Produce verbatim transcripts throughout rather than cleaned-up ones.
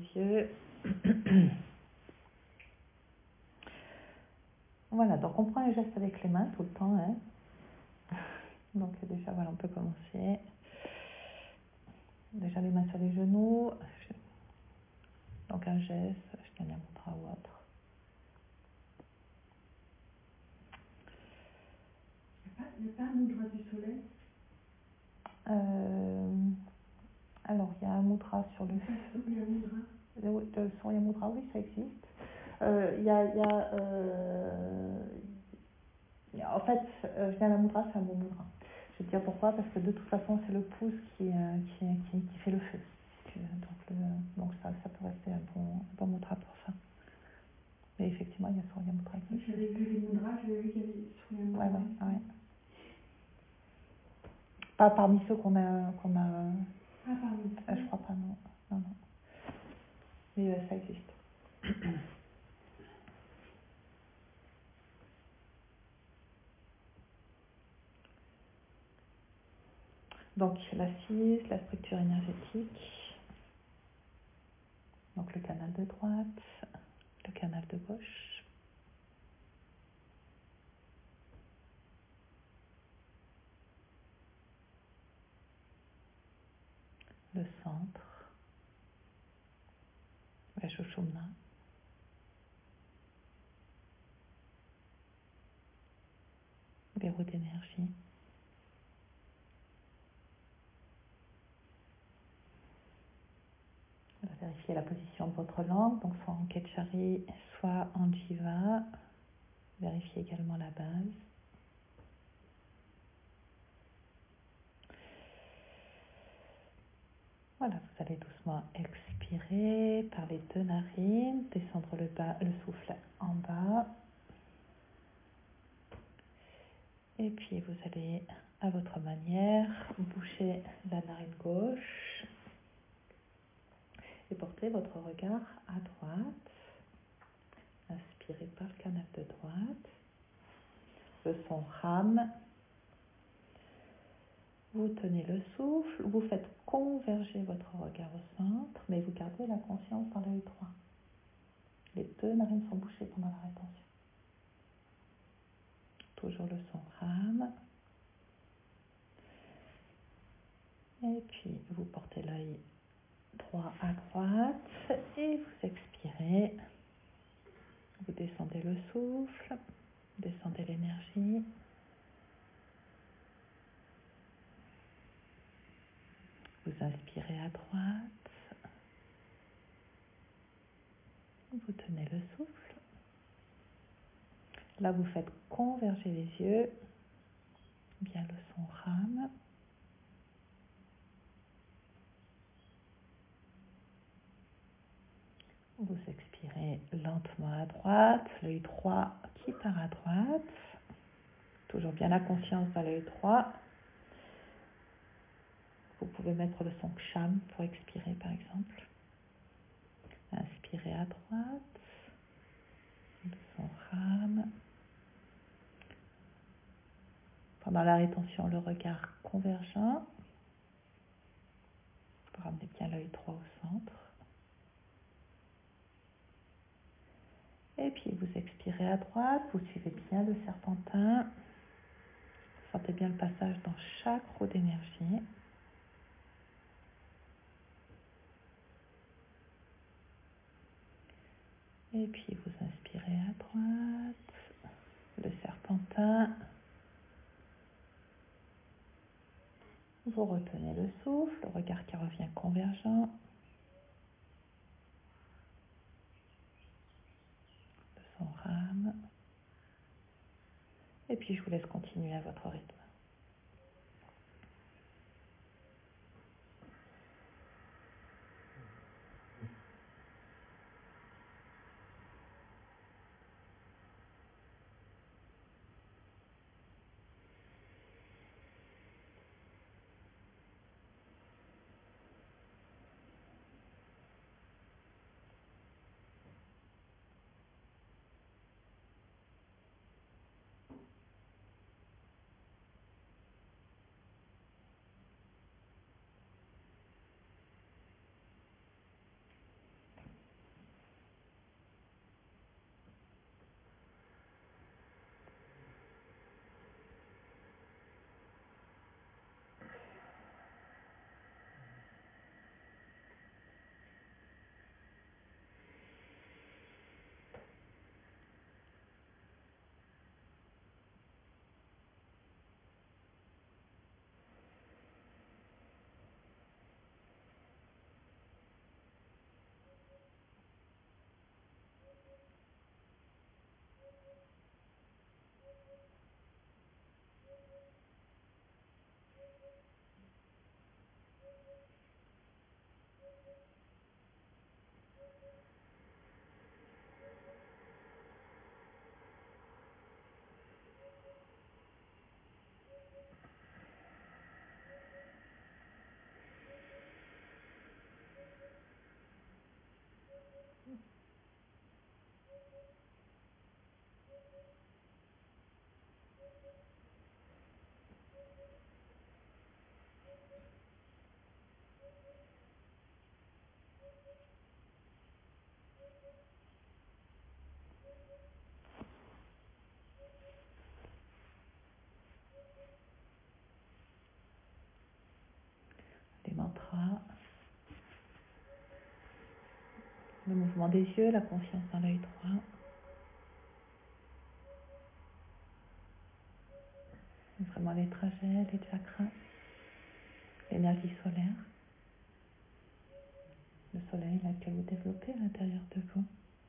yeux. Voilà, donc on prend les gestes avec les mains tout le temps. Hein. Donc déjà, voilà, on peut commencer. Déjà les mains sur les genoux. Donc un geste, je tiens un mudra ou autre. Il n'y a pas un mudra du soleil euh, Alors, il y a un mudra sur le... Surya mudra. Le, le Surya mudra, oui, ça existe. Euh, il y a... Il y a euh, en fait, euh, je viens la mudra, c'est un bon mudra. Je vais te dire pourquoi, parce que de toute façon, c'est le pouce qui, euh, qui, qui, qui fait le feu. Donc, le, donc ça, ça peut rester un bon, un bon mudra pour ça. Mais effectivement, il y a Surya mudra qui existe. J'avais vu les mudras, j'avais vu qu'il y avait Surya mudra. Ouais, ouais, ouais. Pas parmi ceux qu'on a... Qu'on a ah, parmi euh, je crois pas, non. non, non. Mais euh, ça existe. Donc, l'assise, la structure énergétique. Donc, le canal de droite, le canal de gauche. Le centre. La Sushumna. Verrou d'énergie. On va vérifier la position de votre langue, donc soit en Ketchari, soit en Jiva. Vérifiez également la base. Voilà, vous allez doucement expirer par les deux narines, descendre le, bas, le souffle en bas. Et puis vous allez, à votre manière, boucher la narine gauche et porter votre regard à droite. Inspirez par le canal de droite. Le son Ram. Vous tenez le souffle, vous faites converger votre regard au centre, mais vous gardez la conscience dans l'œil droit. Les deux narines sont bouchées pendant la rétention. Toujours le son Ram. Et puis vous portez l'œil droit à droite et vous expirez. Vous descendez le souffle, descendez l'énergie. Vous inspirez à droite. Vous tenez le souffle. Là, vous faites converger les yeux. Bien le son Ram. Vous expirez lentement à droite, l'œil droit qui part à droite. Toujours bien la conscience dans l'œil droit. Vous pouvez mettre le son Ksham pour expirer par exemple. Inspirez à droite. Le son Ram. Pendant la rétention, le regard convergent. Vous ramenez bien l'œil droit au centre. Et puis vous expirez à droite, vous suivez bien le serpentin. Vous sentez bien le passage dans chaque roue d'énergie. Et puis vous inspirez à droite, le serpentin. Vous retenez le souffle, le regard qui revient convergent. Le son Ram. Et puis je vous laisse continuer à votre rythme. Le mouvement des yeux, la conscience dans l'œil droit. Vraiment les trajets, les chakras, l'énergie solaire. Le soleil là, que vous développez à l'intérieur de vous.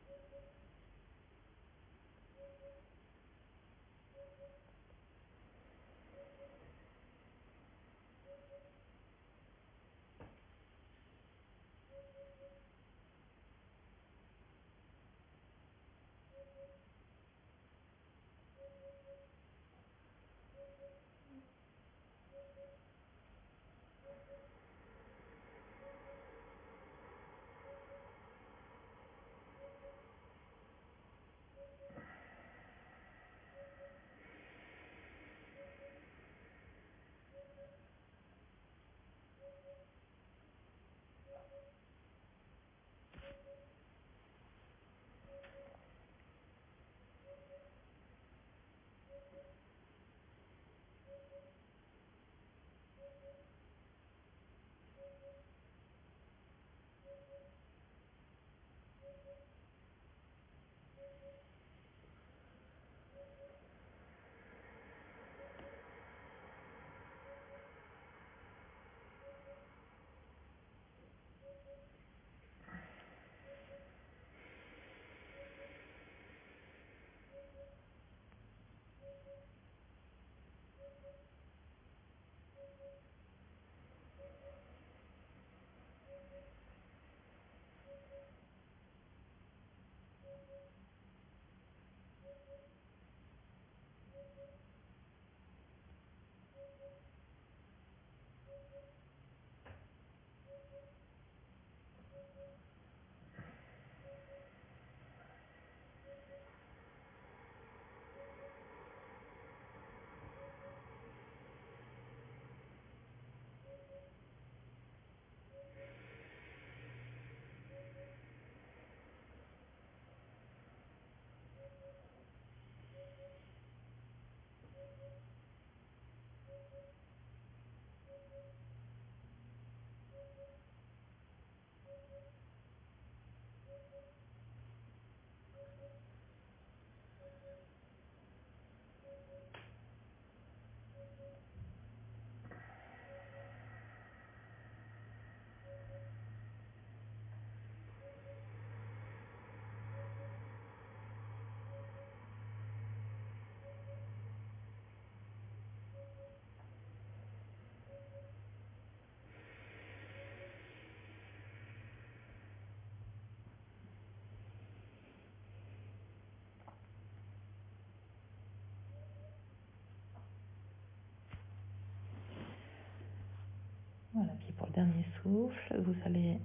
Voilà, puis pour le dernier souffle, vous allez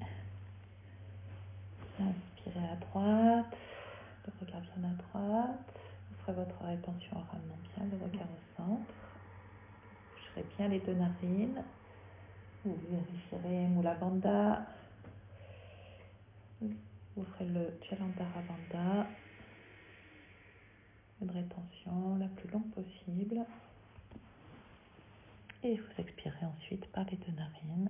inspirer à droite, le regard bien à droite. Vous ferez votre rétention en ramenant bien le regard au centre. Vous bougerez bien les deux narines. Vous vérifierez Mula Bandha. Vous ferez le Jalandhara Bandha. Une rétention la plus longue possible. Et vous expirez ensuite par les deux narines.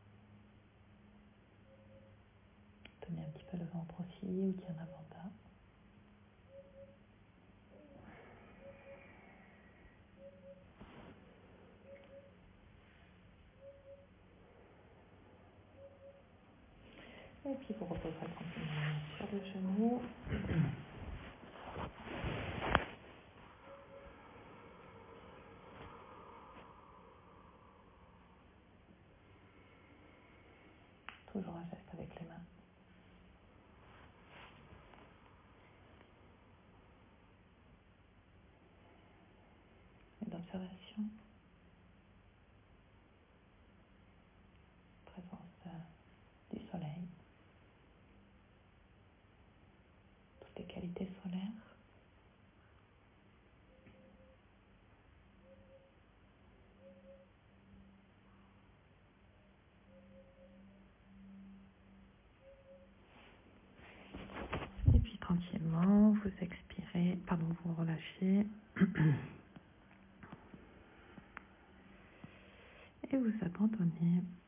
Tenez un petit peu le ventre aussi, Uddiyana Bandha. Et puis vous reposerez tranquillement sur le genou. Toujours un geste avec les mains. Et d'observation. Présence euh, du soleil. Toutes les qualités solaires. Et puis tranquillement, vous expirez, pardon, vous relâchez. Et vous abandonnez.